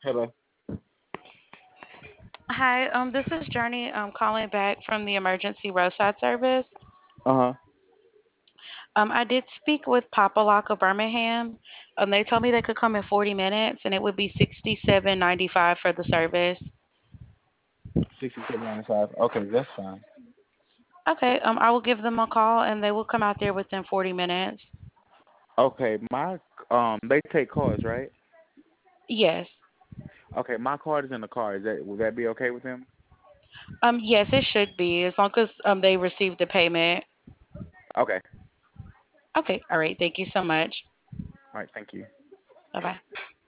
Hello. Hi, this is Journey. I'm calling back from the emergency roadside service. Uh huh. I did speak with Papa Lock of Birmingham. They told me they could come in 40 minutes and it would be 67.95 for the service. 6795. Okay, that's fine. Okay, I will give them a call and they will come out there within 40 minutes. Okay, they take cars, right? Yes. Okay, my card is in the car. Is that Would that be okay with them? Yes, it should be as long as they receive the payment. Okay. Okay, all right. Thank you so much. All right. Thank you. Bye bye.